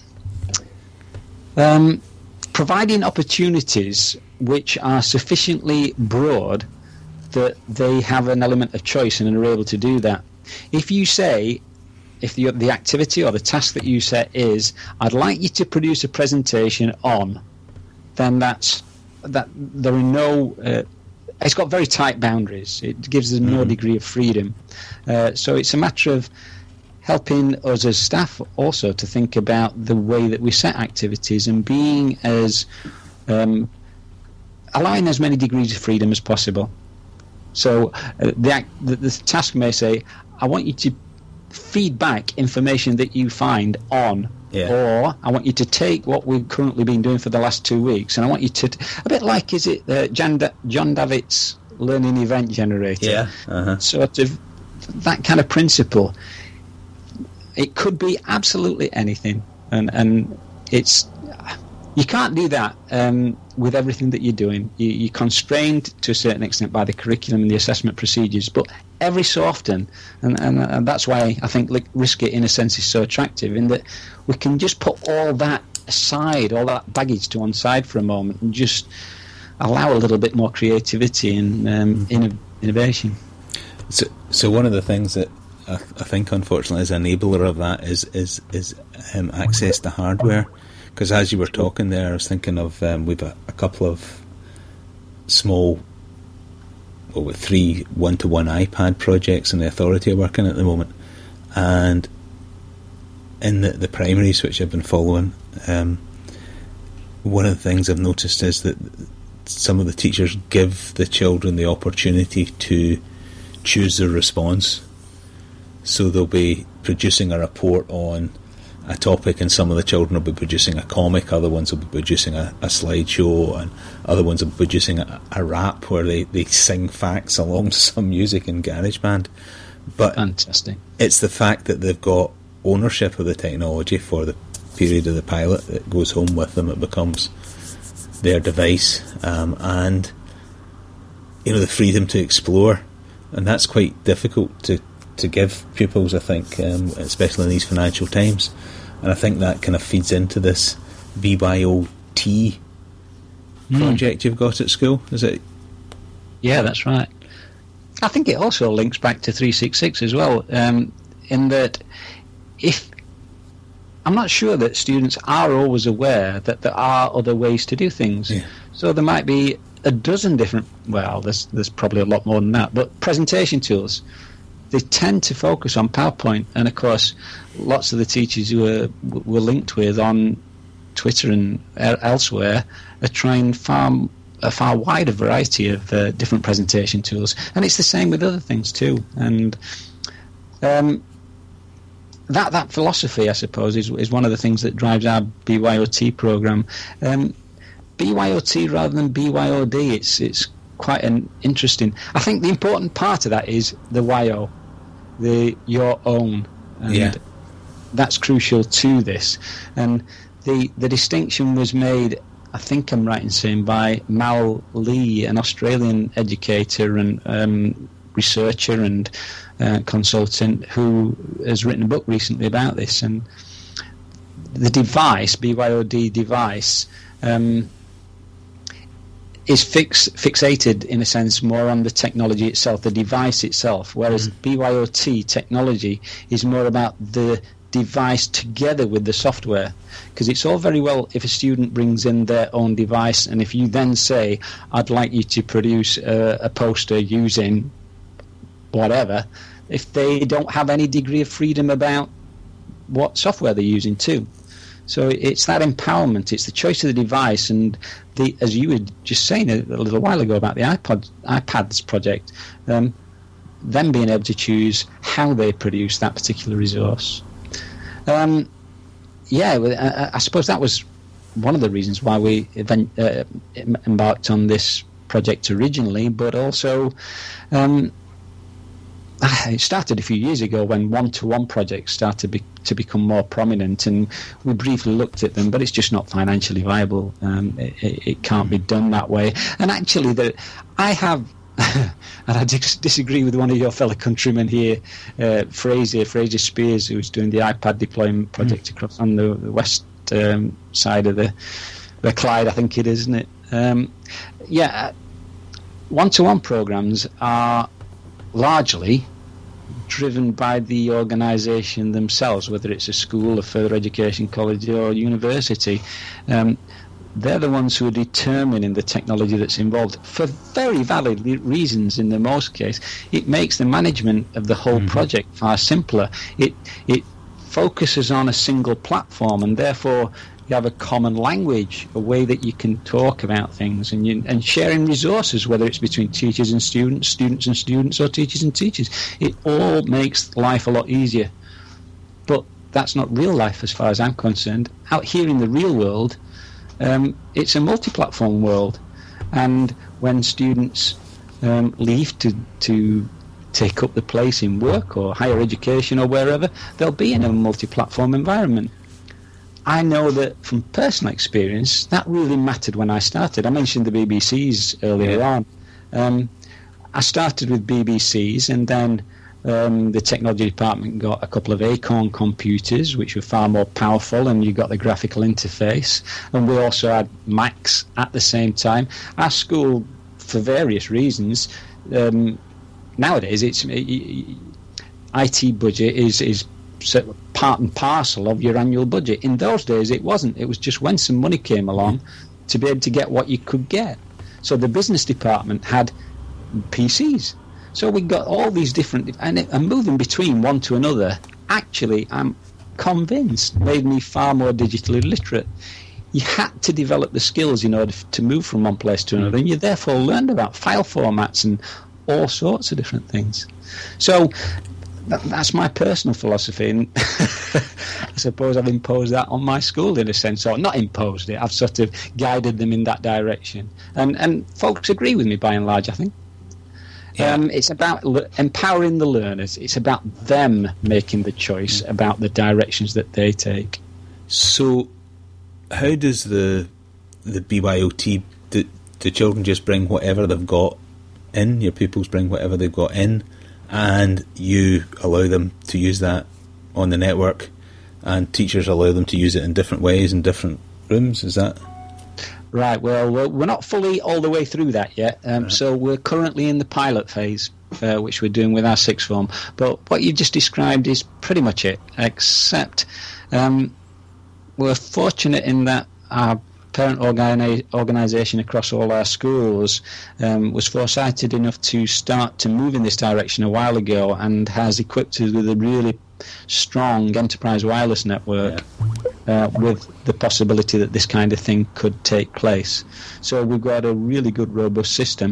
um, providing opportunities which are sufficiently broad that they have an element of choice and are able to do that. If you say, if the, the activity or the task that you set is, I'd like you to produce a presentation on, then that's that there are no uh, it's got very tight boundaries. It gives them no mm-hmm. degree of freedom, uh, so it's a matter of helping us as staff also to think about the way that we set activities and being as um, allowing as many degrees of freedom as possible. So uh, the, act, the the task may say, I want you to feed back information that you find on, yeah. or I want you to take what we've currently been doing for the last two weeks, and I want you to, a bit like, is it uh, John, da- John Davitt's learning event generator? Yeah. Uh-huh. Sort of that kind of principle. It could be absolutely anything, and and it's you can't do that um, with everything that you're doing. You, you're constrained to a certain extent by the curriculum and the assessment procedures, but every so often, and, and, and that's why I think like, Risk It in a sense is so attractive, in that we can just put all that aside, all that baggage to one side for a moment, and just allow a little bit more creativity and um, inno- innovation. So, so one of the things that I, I think, unfortunately, is an enabler of that is is is um, access to hardware. Because as you were talking there, I was thinking of um, we've a, a couple of small, well, with three one-to-one iPad projects in the authority are working at the moment, and in the, the primaries which I've been following, um, one of the things I've noticed is that some of the teachers give the children the opportunity to choose their response. So they'll be producing a report on a topic, and some of the children will be producing a comic, other ones will be producing a, a slideshow, and other ones will be producing a, a rap where they, they sing facts along to some music in GarageBand. But fantastic. It's the fact that they've got ownership of the technology for the period of the pilot that goes home with them. It becomes their device, um, and you know, the freedom to explore, and that's quite difficult to to give pupils, I think, um, especially in these financial times. And I think that kind of feeds into this B Y O T mm. project you've got at school, is it? Yeah, that's right. I think it also links back to three sixty-six as well, um, in that if I'm not sure that students are always aware that there are other ways to do things. Yeah. So there might be a dozen different, well, there's, there's probably a lot more than that, but presentation tools. They tend to focus on PowerPoint, and of course, lots of the teachers who are, we're linked with on Twitter and elsewhere are trying far a far wider variety of uh, different presentation tools, and it's the same with other things too. And um, that that philosophy, I suppose, is is one of the things that drives our B Y O T program. Um, B Y O T rather than B Y O D. It's it's quite an interesting. I think the important part of that is the Y O, the your own, and yeah. that's crucial to this. And the the distinction was made, I think I'm right in saying, by Mal Lee, an Australian educator and um, researcher and uh, consultant who has written a book recently about this. And the device, B Y O D device, um, is fix, fixated in a sense more on the technology itself, the device itself, whereas mm. B Y O T technology is more about the device together with the software. Because it's all very well if a student brings in their own device, and if you then say, I'd like you to produce a, a poster using whatever, if they don't have any degree of freedom about what software they're using too. So it's that empowerment, it's the choice of the device, and the, as you were just saying a, a little while ago about the iPod, iPads project, um, them being able to choose how they produce that particular resource. Um, yeah, I, I suppose that was one of the reasons why we event, uh, embarked on this project originally, but also um, it started a few years ago when one-to-one projects started be, to become more prominent, and we briefly looked at them, but it's just not financially viable. Um, it, it can't be done that way. And actually, the, I have, and I dis- disagree with one of your fellow countrymen here, uh, Fraser, Fraser Spears, who's doing the iPad deployment project mm. across on the, the west um, side of the, the Clyde, I think it is, isn't it? Um, yeah, one-to-one programs are largely driven by the organisation themselves, whether it's a school, a further education college or university. Um, they're the ones who are determining the technology that's involved for very valid reasons. In the most case, it makes the management of the whole mm-hmm. project far simpler. It it focuses on a single platform, and therefore you have a common language, a way that you can talk about things, and you, and sharing resources, whether it's between teachers and students, students and students, or teachers and teachers. It all makes life a lot easier. But that's not real life as far as I'm concerned. Out here in the real world, um, it's a multi-platform world. And when students um, leave to, to take up the place in work or higher education or wherever, they'll be in a multi-platform environment. I know that from personal experience, that really mattered when I started. I mentioned the B B Cs earlier yeah. on. Um, I started with B B Cs, and then um, the technology department got a couple of Acorn computers, which were far more powerful, and you got the graphical interface. And we also had Macs at the same time. Our school, for various reasons, um, nowadays it's it, I T budget is is part and parcel of your annual budget. In those days it wasn't. It was just when some money came along to be able to get what you could get. So the business department had P Cs. So we got all these different, and, and moving between one to another, actually, I'm convinced, made me far more digitally literate. You had to develop the skills in order to move from one place to another, and you therefore learned about file formats and all sorts of different things. So That, that's my personal philosophy, and I suppose I've imposed that on my school in a sense, or not imposed it, I've sort of guided them in that direction. And and folks agree with me by and large, I think. Yeah. Um, it's about le- empowering the learners. It's about them making the choice about the directions that they take. So how does the the B Y O T, do, do children just bring whatever they've got in, your pupils bring whatever they've got in, and you allow them to use that on the network, and teachers allow them to use it in different ways in different rooms? Is that right? Well, we're not fully all the way through that yet, um, right. So we're currently in the pilot phase, uh, which we're doing with our sixth form. But what you just described is pretty much it, except um, we're fortunate in that our parent organi- organisation across all our schools um, was foresighted enough to start to move in this direction a while ago, and has equipped us with a really strong enterprise wireless network, yeah. uh, with the possibility that this kind of thing could take place. So we've got a really good, robust system,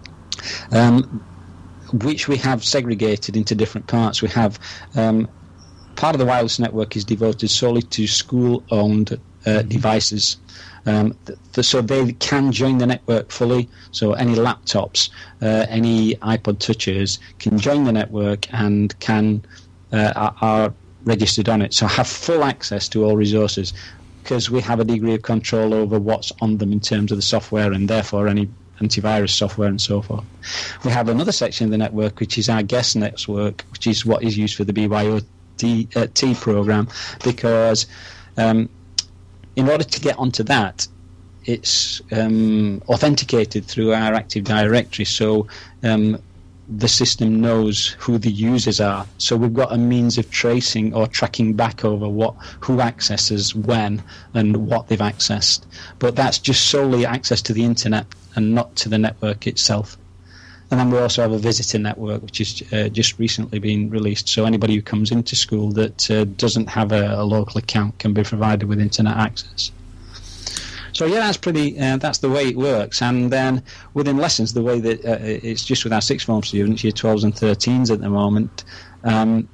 um, which we have segregated into different parts. We have um, part of the wireless network is devoted solely to school-owned uh, devices. Um, th- th- so they can join the network fully. So any laptops, uh, any iPod touchers can join the network and can uh, are, are registered on it. So have full access to all resources, because we have a degree of control over what's on them in terms of the software, and therefore any antivirus software and so forth. We have another section of the network which is our guest network, which is what is used for the B Y O T uh, T program, because um, in order to get onto that, it's um, authenticated through our Active Directory, so um, the system knows who the users are. So we've got a means of tracing or tracking back over what who accesses when and what they've accessed. But that's just solely access to the internet and not to the network itself. And then we also have a visitor network, which has uh, just recently been released. So anybody who comes into school that uh, doesn't have a, a local account can be provided with internet access. So yeah, that's pretty. Uh, that's the way it works. And then within lessons, the way that uh, it's just with our sixth form students, year twelves and thirteens at the moment, um,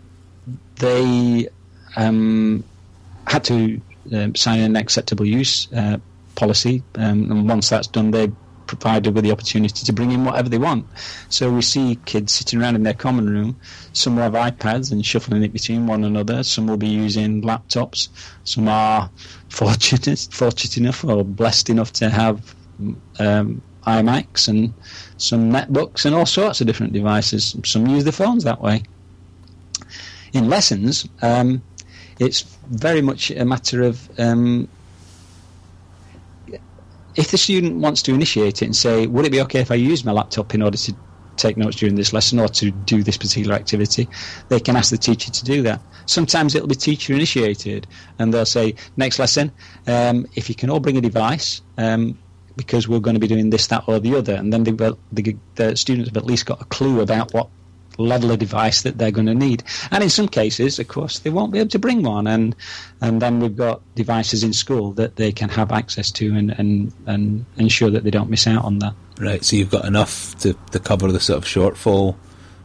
they um, had to uh, sign an acceptable use uh, policy, um, and once that's done, they provided with the opportunity to bring in whatever they want. So we see kids sitting around in their common room. Some will have iPads and shuffling it between one another. Some will be using laptops. Some are fortunate, fortunate enough or blessed enough to have um, iMacs and some netbooks and all sorts of different devices. Some use their phones that way. In lessons, um, it's very much a matter of um, if the student wants to initiate it and say, would it be okay if I use my laptop in order to take notes during this lesson or to do this particular activity, they can ask the teacher to do that. Sometimes it'll be teacher initiated, and they'll say, next lesson, um, if you can all bring a device, um, because we're going to be doing this, that or the other, and then the, the, the students have at least got a clue about what level of device that they're going to need. And in some cases, of course, they won't be able to bring one, and and then we've got devices in school that they can have access to and, and, and ensure that they don't miss out on that. Right, so you've got enough to, to cover the sort of shortfall?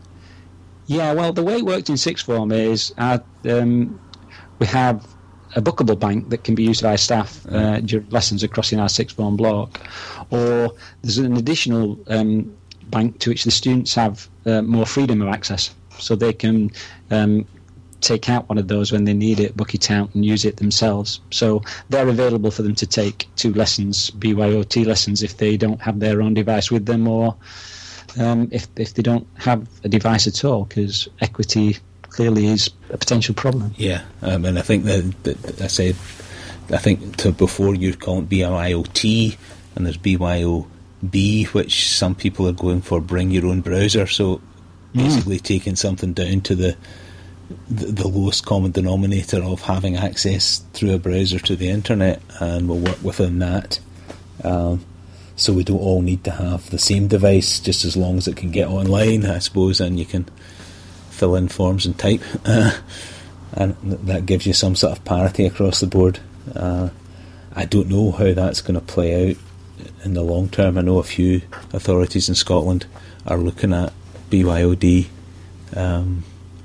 Yeah, well, the way it worked in sixth form is our, um, we have a bookable bank that can be used by staff uh, during lessons across in our sixth form block, or there's an additional um, bank to which the students have uh, more freedom of access, so they can um, take out one of those when they need it, book it out and use it themselves. So they're available for them to take two lessons, B Y O T lessons, if they don't have their own device with them, or um, if, if they don't have a device at all, because equity clearly is a potential problem. Yeah, um, and I think that, that, that I said, I think to before you're calling it B Y O T, and there's B Y O B, which some people are going for bring your own browser, so basically mm. taking something down to the, the the lowest common denominator of having access through a browser to the internet, and we'll work within that. Um, so we don't all need to have the same device, just as long as it can get online, I suppose, and you can fill in forms and type, uh, and that gives you some sort of parity across the board. Uh, I don't know how that's going to play out in the long term. I know a few authorities in Scotland are looking at B Y O D, um,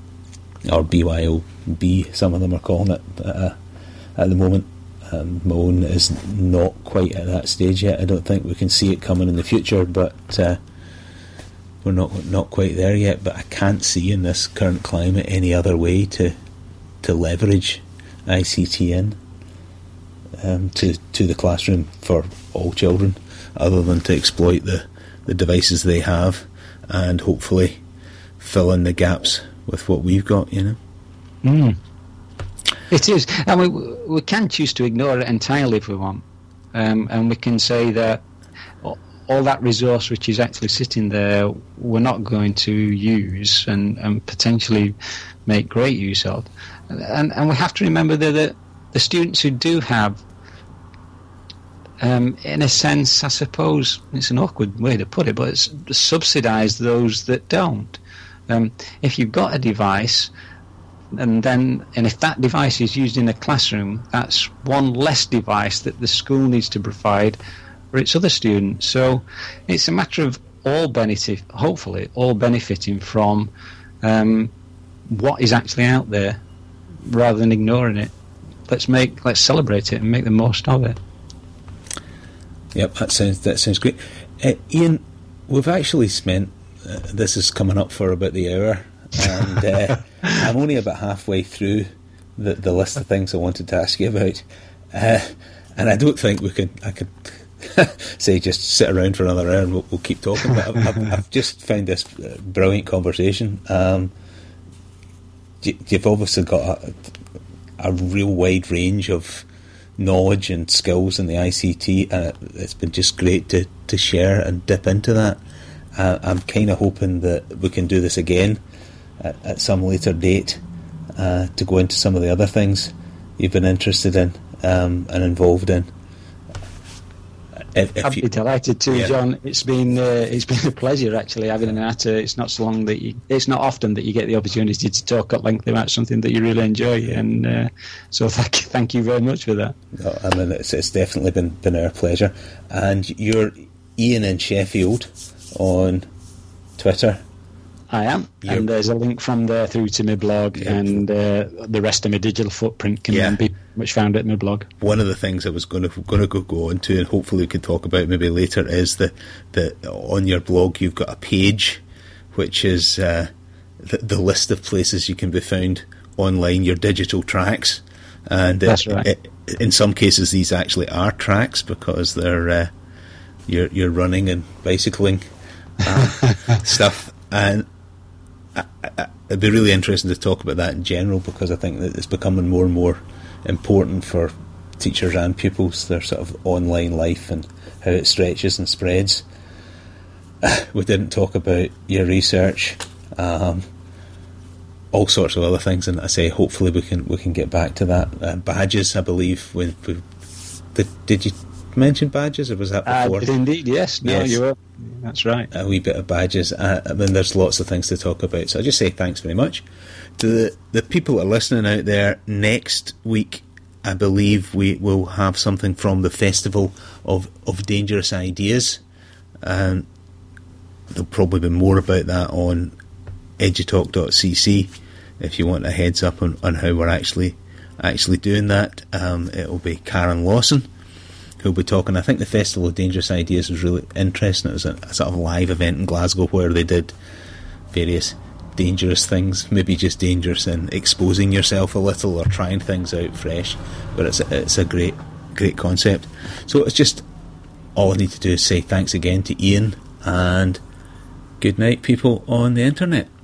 or B Y O B, some of them are calling it uh, at the moment. Um, my own is not quite at that stage yet. I don't think we can see it coming in the future, but uh, we're not not quite there yet. But I can't see in this current climate any other way to to leverage I C T in um, to to the classroom for all children, other than to exploit the, the devices they have and hopefully fill in the gaps with what we've got, you know. Mm. It is. I mean, we can choose to ignore it entirely if we want, um, and we can say that all that resource which is actually sitting there we're not going to use and, and potentially make great use of. And, and we have to remember that, that the students who do have, um, in a sense, I suppose it's an awkward way to put it, but it's subsidise those that don't. Um, if you've got a device, and then and if that device is used in a classroom, that's one less device that the school needs to provide for its other students. So it's a matter of all benefit, hopefully, all benefiting from um, what is actually out there, rather than ignoring it. Let's make, let's celebrate it and make the most of it. Yep, that sounds that sounds great. Uh, Ian, we've actually spent uh, this is coming up for about the hour, and uh, I'm only about halfway through the the list of things I wanted to ask you about, uh, and I don't think we could. I could. say just sit around for another hour and we'll, we'll keep talking, but I've, I've, I've just found this brilliant conversation. Um, you've obviously got a, a real wide range of knowledge and skills in the I C T, and it, it's been just great to, to share and dip into that. Uh, I'm kind of hoping that we can do this again at, at some later date, uh, to go into some of the other things you've been interested in um, and involved in. If, if I'd be you, delighted to, yeah. John. It's been uh, it's been a pleasure actually having an at it. It's not so long that you, it's not often that you get the opportunity to talk at length about something that you really enjoy, and uh, so thank thank you very much for that. No, I mean it's, it's definitely been been our pleasure. And you're Ian in Sheffield on Twitter. I am, You're, and there's a link from there through to my blog, yeah. and uh, the rest of my digital footprint can yeah. be much found at my blog. One of the things I was going to going to go, go on to, and hopefully we could talk about maybe later, is that the on your blog you've got a page which is uh, the, the list of places you can be found online, your digital tracks, and uh, that's right. It, in some cases these actually are tracks because they're uh, you're you're running and bicycling uh, stuff, and I, I, it'd be really interesting to talk about that in general, because I think that it's becoming more and more important for teachers and pupils, their sort of online life and how it stretches and spreads. We didn't talk about your research, um, all sorts of other things, and I say hopefully we can we can get back to that. Uh, badges, I believe. When we, did, did you mention badges, or was that before? I did indeed, yes. No, yes. you were. That's right. A wee bit of badges. Uh, I mean, there's lots of things to talk about, so I just say thanks very much to the, the people that are listening out there. Next week, I believe we will have something from the Festival of, of Dangerous Ideas. Um, there'll probably be more about that on edutalk dot c c if you want a heads up on, on how we're actually actually doing that. Um, it'll be Karen Lawson who'll be talking. I think the Festival of Dangerous Ideas was really interesting. It was a, a sort of live event in Glasgow where they did various dangerous things, maybe just dangerous in exposing yourself a little or trying things out fresh, but it's a, it's a great great concept. So it's just all I need to do is say thanks again to Ian, and good night people on the internet.